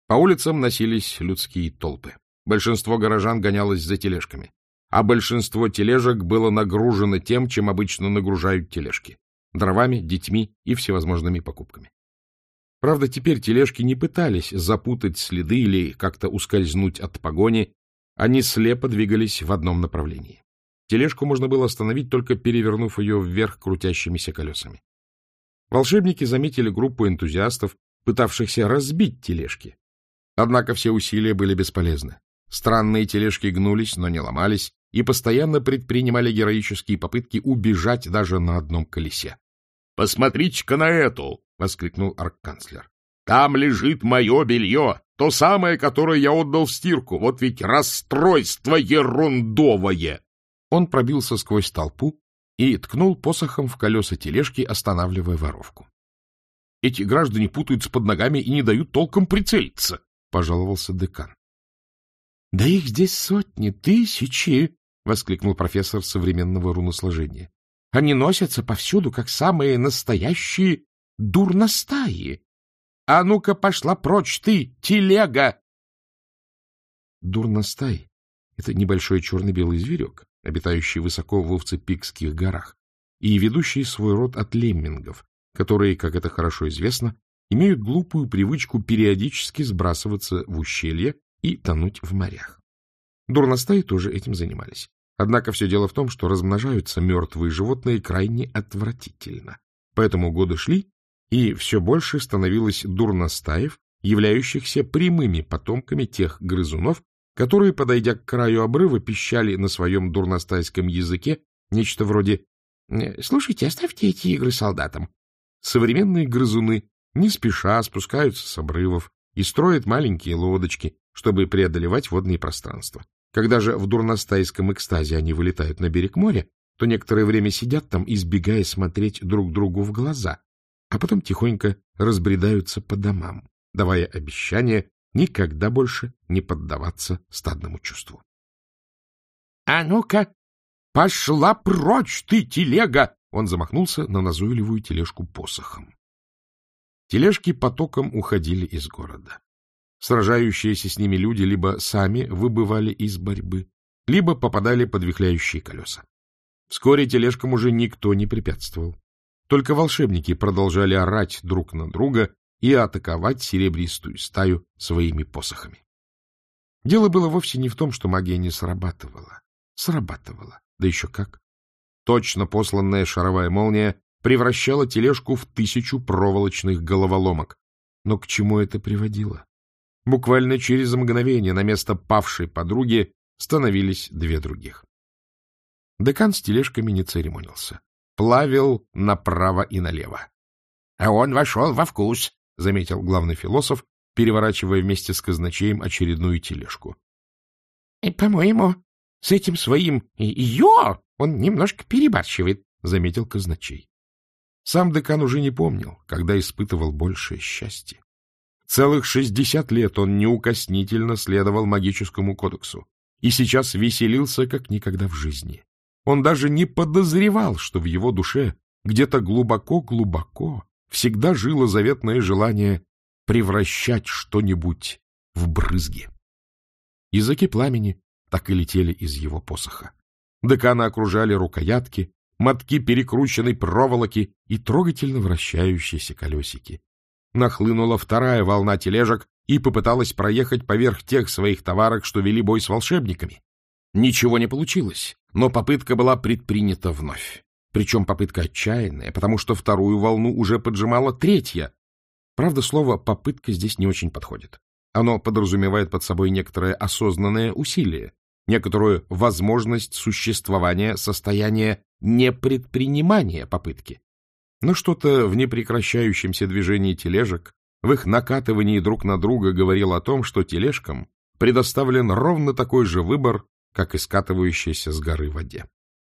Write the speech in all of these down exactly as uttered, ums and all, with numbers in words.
По улицам носились людские толпы. Большинство горожан гонялось за тележками, а большинство тележек было нагружено тем, чем обычно нагружают тележки — дровами, детьми и всевозможными покупками. Правда, теперь тележки не пытались запутать следы или как-то ускользнуть от погони, они слепо двигались в одном направлении. Тележку можно было остановить, только перевернув ее вверх крутящимися колесами. Волшебники заметили группу энтузиастов, пытавшихся разбить тележки. Однако все усилия были бесполезны. Странные тележки гнулись, но не ломались, и постоянно предпринимали героические попытки убежать даже на одном колесе. — Посмотрите-ка на эту! — воскликнул арканцлер. — Там лежит мое белье, то самое, которое я отдал в стирку. Вот ведь расстройство ерундовое! Он пробился сквозь толпу и ткнул посохом в колеса тележки, останавливая воровку. — Эти граждане путаются под ногами и не дают толком прицелиться, — пожаловался декан. — Да их здесь сотни, тысячи! — воскликнул профессор современного руносложения. — Они носятся повсюду, как самые настоящие дурностаи. А ну-ка пошла прочь ты, телега! Дурностай — это небольшой черно-белый зверек, обитающий высоко в Овцепикских горах, и ведущий свой род от леммингов, которые, как это хорошо известно, имеют глупую привычку периодически сбрасываться в ущелье и тонуть в морях. Дурностаи тоже этим занимались. Однако все дело в том, что размножаются мертвые животные крайне отвратительно. Поэтому годы шли, и все больше становилось дурностаев, являющихся прямыми потомками тех грызунов, которые, подойдя к краю обрыва, пищали на своем дурностайском языке нечто вроде «Слушайте, оставьте эти игры солдатам». Современные грызуны не спеша спускаются с обрывов и строят маленькие лодочки, чтобы преодолевать водные пространства. Когда же в дурностайском экстазе они вылетают на берег моря, то некоторое время сидят там, избегая смотреть друг другу в глаза, а потом тихонько разбредаются по домам, давая обещание никогда больше не поддаваться стадному чувству. — А ну-ка, пошла прочь ты, телега! Он замахнулся на назойливую тележку посохом. Тележки потоком уходили из города. Сражающиеся с ними люди либо сами выбывали из борьбы, либо попадали под вихляющие колеса. Вскоре тележкам уже никто не препятствовал. Только волшебники продолжали орать друг на друга и атаковать серебристую стаю своими посохами. Дело было вовсе не в том, что магия не срабатывала. Срабатывала, да еще как. Точно посланная шаровая молния превращала тележку в тысячу проволочных головоломок. Но к чему это приводило? Буквально через мгновение на место павшей подруги становились две других. Декан с тележками не церемонился. Плавил направо и налево. — А он вошел во вкус, — заметил главный философ, переворачивая вместе с казначеем очередную тележку. — По-моему, с этим своим «ё» он немножко перебарщивает, — заметил казначей. Сам декан уже не помнил, когда испытывал большее счастье. Целых шестьдесят лет он неукоснительно следовал магическому кодексу и сейчас веселился, как никогда в жизни. Он даже не подозревал, что в его душе где-то глубоко-глубоко всегда жило заветное желание превращать что-нибудь в брызги. Языки пламени так и летели из его посоха. Декана окружали рукоятки, мотки перекрученной проволоки и трогательно вращающиеся колесики. Нахлынула вторая волна тележек и попыталась проехать поверх тех своих товарок, что вели бой с волшебниками. Ничего не получилось, но попытка была предпринята вновь. Причем попытка отчаянная, потому что вторую волну уже поджимала третья. Правда, слово «попытка» здесь не очень подходит. Оно подразумевает под собой некоторое осознанное усилие, некоторую возможность существования состояния непредпринимания попытки. Но что-то в непрекращающемся движении тележек, в их накатывании друг на друга говорило о том, что тележкам предоставлен ровно такой же выбор, как и скатывающейся с горы воде.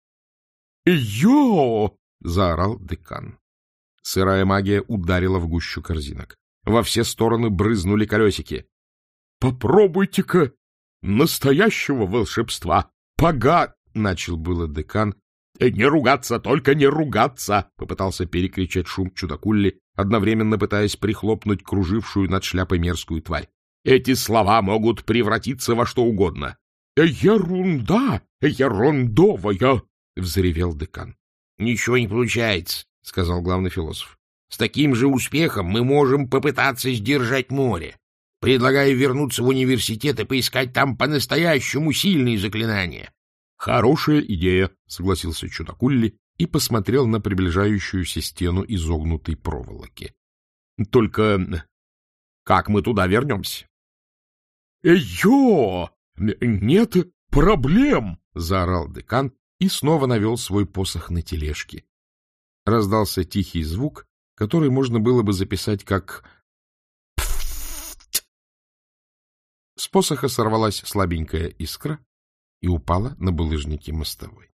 «Йо!» — заорал декан. Сырая магия ударила в гущу корзинок. Во все стороны брызнули колесики. «Попробуйте-ка настоящего волшебства! Пога!» — начал было декан. «Не ругаться, только не ругаться!» — попытался перекричать шум чудакулли, одновременно пытаясь прихлопнуть кружившую над шляпой мерзкую тварь. Эти слова могут превратиться во что угодно. — Ерунда! Ерундовая! — взревел декан. — Ничего не получается, — сказал главный философ. — С таким же успехом мы можем попытаться сдержать море. Предлагаю вернуться в университет и поискать там по-настоящему сильные заклинания. — Хорошая идея, — согласился Чудакулли и посмотрел на приближающуюся стену изогнутой проволоки. — Только как мы туда вернемся? — Ё! Нет проблем! — заорал декан и снова навел свой посох на тележке. Раздался тихий звук, который можно было бы записать как «пф». С посоха сорвалась слабенькая искра и упала на булыжники мостовой.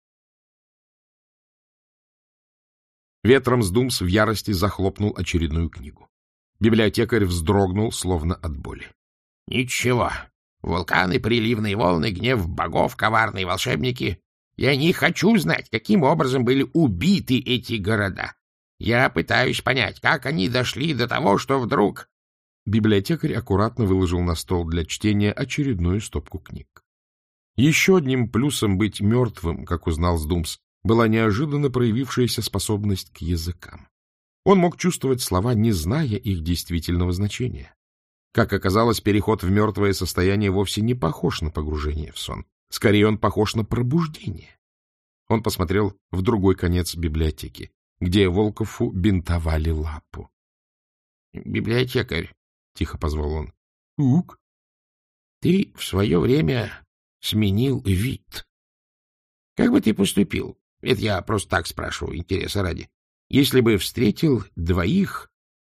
Ветром сдумс в ярости захлопнул очередную книгу. Библиотекарь вздрогнул, словно от боли. — Ничего. Вулканы, приливные волны, гнев богов, коварные волшебники. Я не хочу знать, каким образом были убиты эти города. Я пытаюсь понять, как они дошли до того, что вдруг... Библиотекарь аккуратно выложил на стол для чтения очередную стопку книг. Еще одним плюсом быть мертвым, как узнал Сдумс, была неожиданно проявившаяся способность к языкам. Он мог чувствовать слова, не зная их действительного значения. Как оказалось, переход в мертвое состояние вовсе не похож на погружение в сон. Скорее, он похож на пробуждение. Он посмотрел в другой конец библиотеки, где Волкову бинтовали лапу. — Библиотекарь, — тихо позвал он. — Ук. — Ты в свое время сменил вид. Как бы ты поступил? Это я просто так спрашиваю, интереса ради. Если бы встретил двоих...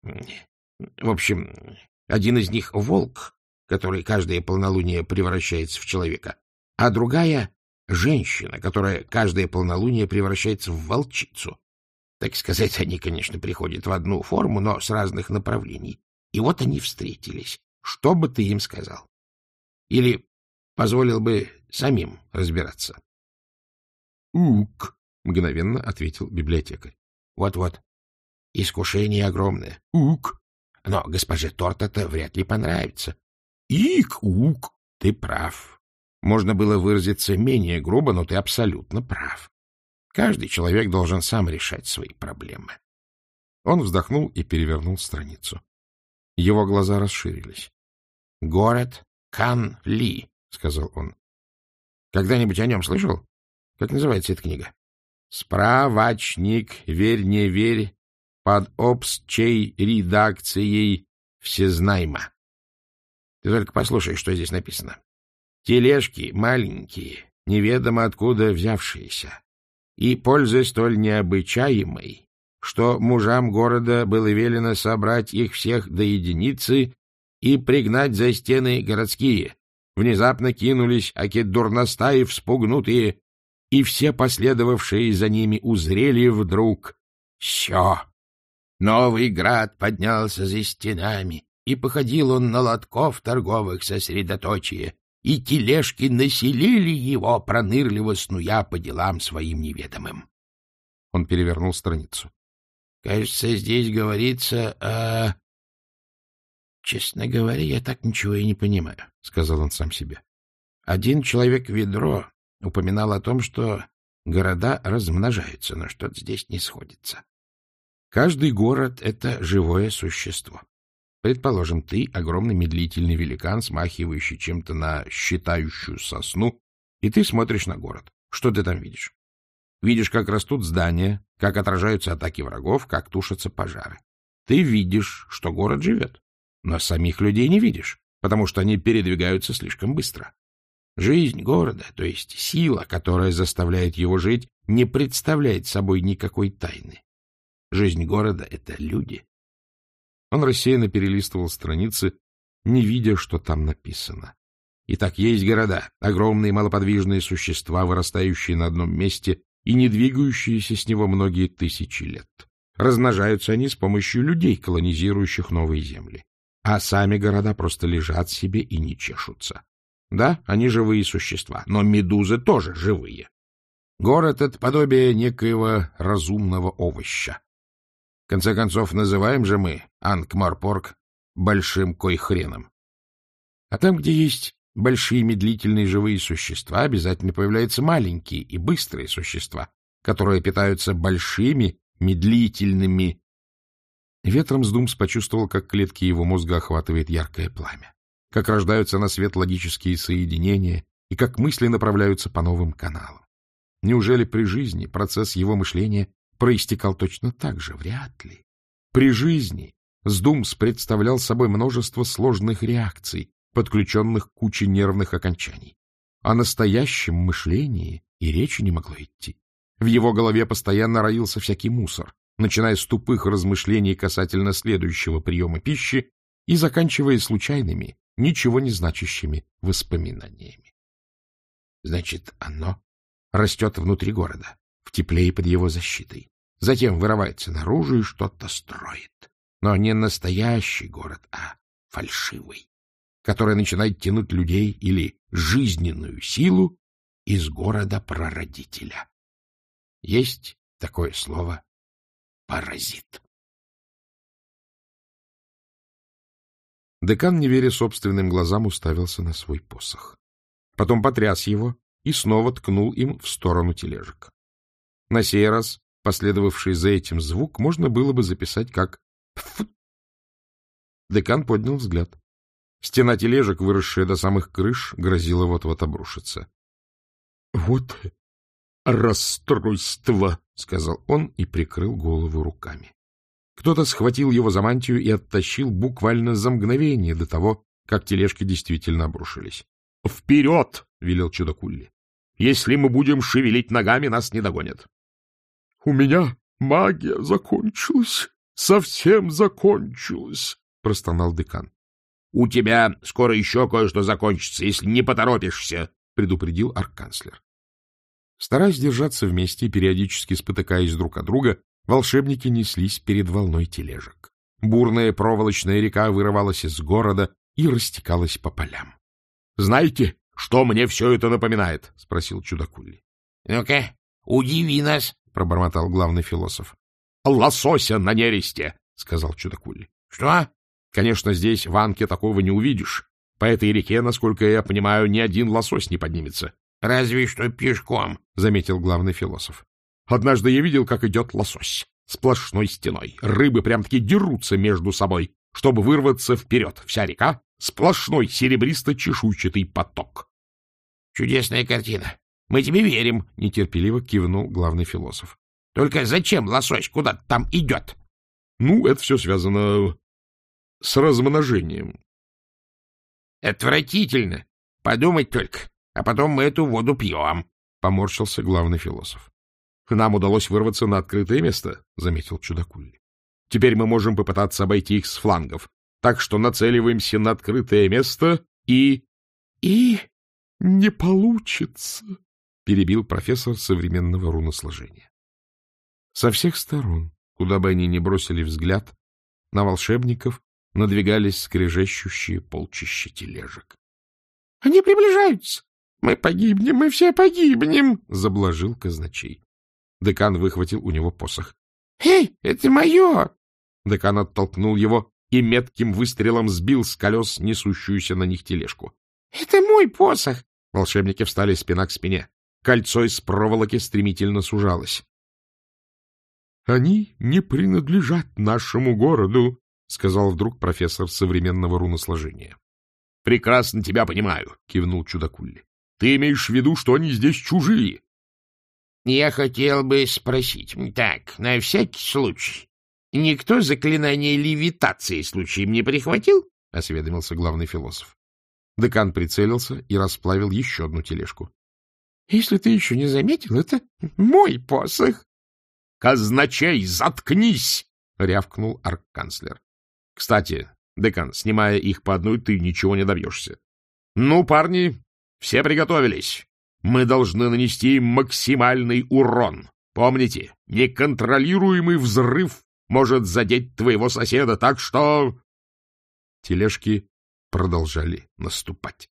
В общем, один из них — волк, который каждое полнолуние превращается в человека, а другая — женщина, которая каждое полнолуние превращается в волчицу. Так сказать, они, конечно, приходят в одну форму, но с разных направлений. И вот они встретились. Что бы ты им сказал? Или позволил бы самим разбираться? — Ук, — мгновенно ответил библиотекарь. Вот — Вот-вот. Искушение огромное. — Ук. Но госпоже Торт это вряд ли понравится. — Ик, ук. Ты прав. Можно было выразиться менее грубо, но ты абсолютно прав. Каждый человек должен сам решать свои проблемы. Он вздохнул и перевернул страницу. Его глаза расширились. — Город Кан-Ли, — сказал он. — Когда-нибудь о нем слышал? Как называется эта книга? — Справочник, верь, не верь, под общей редакцией всезнайма. Ты только послушай, что здесь написано. Тележки маленькие, неведомо откуда взявшиеся, и пользы столь необычаемой, что мужам города было велено собрать их всех до единицы и пригнать за стены городские. Внезапно кинулись аки дурностаи вспугнутые, и все последовавшие за ними узрели вдруг все. Новый град поднялся за стенами, и походил он на лотков торговых сосредоточия, и тележки населили его, пронырливо снуя по делам своим неведомым. Он перевернул страницу. — Кажется, здесь говорится о... — Честно говоря, я так ничего и не понимаю, — сказал он сам себе. Один человек-ведро упоминал о том, что города размножаются, но что-то здесь не сходится. Каждый город — это живое существо. Предположим, ты — огромный медлительный великан, смахивающий чем-то на считающую сосну, и ты смотришь на город. Что ты там видишь? Видишь, как растут здания, как отражаются атаки врагов, как тушатся пожары. Ты видишь, что город живет, но самих людей не видишь, потому что они передвигаются слишком быстро. Жизнь города, то есть сила, которая заставляет его жить, не представляет собой никакой тайны. Жизнь города — это люди. Он рассеянно перелистывал страницы, не видя, что там написано. Итак, есть города, огромные малоподвижные существа, вырастающие на одном месте и не двигающиеся с него многие тысячи лет. Размножаются они с помощью людей, колонизирующих новые земли. А сами города просто лежат себе и не чешутся. Да, они живые существа, но медузы тоже живые. Город — это подобие некоего разумного овоща. В конце концов, называем же мы Анкморпорг большим койхреном. А там, где есть большие медлительные живые существа, обязательно появляются маленькие и быстрые существа, которые питаются большими медлительными. Ветром Сдумс почувствовал, как клетки его мозга охватывает яркое пламя, как рождаются на свет логические соединения и как мысли направляются по новым каналам. Неужели при жизни процесс его мышления проистекал точно так же? Вряд ли. При жизни Сдумс представлял собой множество сложных реакций, подключенных к куче нервных окончаний. О настоящем мышлении и речи не могло идти. В его голове постоянно роился всякий мусор, начиная с тупых размышлений касательно следующего приема пищи и заканчивая случайными, ничего не значащими воспоминаниями. Значит, оно растет внутри города, в тепле и под его защитой. Затем вырывается наружу и что-то строит. Но не настоящий город, а фальшивый, который начинает тянуть людей или жизненную силу из города-прародителя. Есть такое слово «паразит». Декан, не веря собственным глазам, уставился на свой посох. Потом потряс его и снова ткнул им в сторону тележек. На сей раз последовавший за этим звук можно было бы записать как «пф». Декан поднял взгляд. Стена тележек, выросшая до самых крыш, грозила вот-вот обрушиться. — Вот расстройство, — сказал он и прикрыл голову руками. Кто-то схватил его за мантию и оттащил буквально за мгновение до того, как тележки действительно обрушились. — Вперед! — велел Чудакулли. — Если мы будем шевелить ногами, нас не догонят. — У меня магия закончилась, совсем закончилась, — простонал декан. — У тебя скоро еще кое-что закончится, если не поторопишься, — предупредил арканцлер. Стараясь держаться вместе и периодически спотыкаясь друг от друга, волшебники неслись перед волной тележек. Бурная проволочная река вырывалась из города и растекалась по полям. — Знаете, что мне все это напоминает? — спросил Чудакулли. — Ну-ка, удиви нас, — пробормотал главный философ. — Лосося на нересте, — сказал Чудакулли. — Что? — Конечно, здесь в Анке такого не увидишь. По этой реке, насколько я понимаю, ни один лосось не поднимется. — Разве что пешком, — заметил главный философ. — Однажды я видел, как идет лосось сплошной стеной. Рыбы прям-таки дерутся между собой, чтобы вырваться вперед. Вся река — сплошной серебристо-чешуйчатый поток. — Чудесная картина. Мы тебе верим, — нетерпеливо кивнул главный философ. — Только зачем лосось куда-то там идет? — Ну, это все связано с размножением. — Отвратительно. Подумать только. А потом мы эту воду пьем, — поморщился главный философ. — Нам удалось вырваться на открытое место, — заметил Чудакулли. — Теперь мы можем попытаться обойти их с флангов. Так что нацеливаемся на открытое место и... — И не получится, — перебил профессор современного руносложения. Со всех сторон, куда бы они ни бросили взгляд, на волшебников надвигались скрежещущие полчища тележек. — Они приближаются! Мы погибнем, мы все погибнем! — заблажил казначей. Декан выхватил у него посох. — Эй, это мое! Декан оттолкнул его и метким выстрелом сбил с колес несущуюся на них тележку. — Это мой посох! Волшебники встали спина к спине. Кольцо из проволоки стремительно сужалось. — Они не принадлежат нашему городу, — сказал вдруг профессор современного руносложения. — Прекрасно тебя понимаю, — кивнул Чудакулли. — Ты имеешь в виду, что они здесь чужие? — Я хотел бы спросить, так, на всякий случай, никто заклинание левитации случаем не прихватил? — осведомился главный философ. Декан прицелился и расплавил еще одну тележку. — Если ты еще не заметил, это мой посох. — Казначей, заткнись! — рявкнул арканцлер. — Кстати, декан, снимая их по одной, ты ничего не добьешься. — Ну, парни, все приготовились. Мы должны нанести им максимальный урон. Помните, неконтролируемый взрыв может задеть твоего соседа, так что... Тележки продолжали наступать.